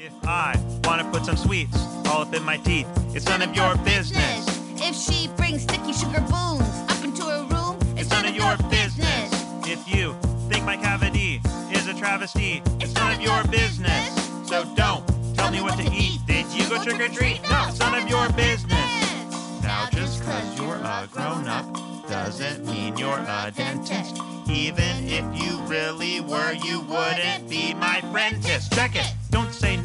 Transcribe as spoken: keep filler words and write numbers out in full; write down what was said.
If I want to put some sweets all up in my teeth, it's none of your business. If she brings sticky sugar booms up into her room, It's none of your business. If you think my cavity is a travesty, it's none of your business. So don't tell me what to eat. Did you go trick or treat? No, it's none of your business. Now just cause you're a grown-up doesn't mean you're a dentist. Even if you really were, you wouldn't be my friend. Check it. Don't say